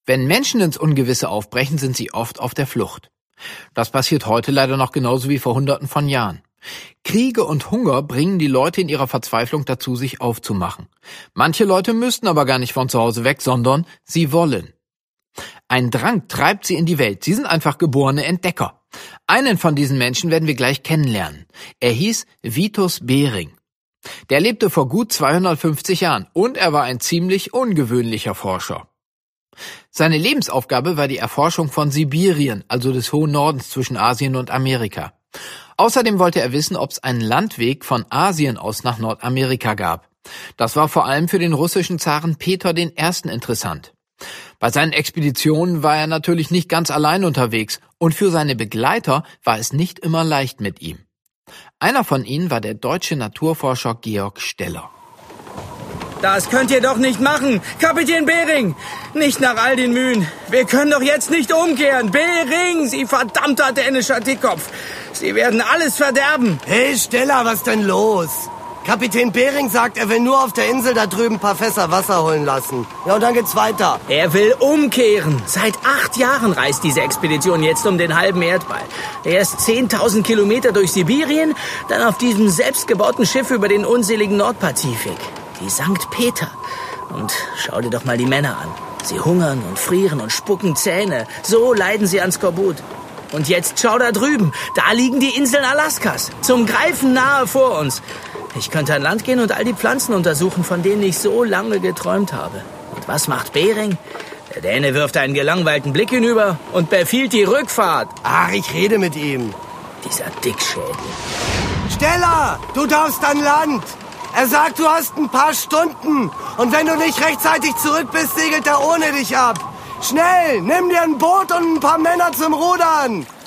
Wenn Menschen ins Ungewisse aufbrechen, sind sie oft auf der Flucht. Das passiert heute leider noch genauso wie vor Hunderten von Jahren. Kriege und Hunger bringen die Leute in ihrer Verzweiflung dazu, sich aufzumachen. Manche Leute müssten aber gar nicht von zu Hause weg, sondern sie wollen. Ein Drang treibt sie in die Welt. Sie sind einfach geborene Entdecker. Einen von diesen Menschen werden wir gleich kennenlernen. Er hieß Vitus Bering. Der lebte vor gut 250 Jahren und er war ein ziemlich ungewöhnlicher Forscher. Seine Lebensaufgabe war die Erforschung von Sibirien, also des hohen Nordens zwischen Asien und Amerika. Außerdem wollte er wissen, ob es einen Landweg von Asien aus nach Nordamerika gab. Das war vor allem für den russischen Zaren Peter I. interessant. Bei seinen Expeditionen war er natürlich nicht ganz allein unterwegs und für seine Begleiter war es nicht immer leicht mit ihm. Einer von ihnen war der deutsche Naturforscher Georg Steller. Das könnt ihr doch nicht machen, Kapitän Bering! Nicht nach all den Mühen. Wir können doch jetzt nicht umkehren. Bering, Sie verdammter dänischer Dickkopf! Sie werden alles verderben! Hey Steller, was denn los? Kapitän Bering sagt, er will nur auf der Insel da drüben ein paar Fässer Wasser holen lassen. Ja, und dann geht's weiter. Er will umkehren. Seit 8 Jahren reist diese Expedition jetzt um den halben Erdball. Erst 10.000 Kilometer durch Sibirien, dann auf diesem selbstgebauten Schiff über den unseligen Nordpazifik. Die St. Peter. Und schau dir doch mal die Männer an. Sie hungern und frieren und spucken Zähne. So leiden sie an Skorbut. Und jetzt schau da drüben. Da liegen die Inseln Alaskas. Zum Greifen nahe vor uns. Ich könnte an Land gehen und all die Pflanzen untersuchen, von denen ich so lange geträumt habe. Und was macht Bering? Der Däne wirft einen gelangweilten Blick hinüber und befiehlt die Rückfahrt. Ach, ich rede mit ihm. Dieser Dickschädel. Steller, du darfst an Land. Er sagt, du hast ein paar Stunden. Und wenn du nicht rechtzeitig zurück bist, segelt er ohne dich ab. Schnell, nimm dir ein Boot und ein paar Männer zum Rudern.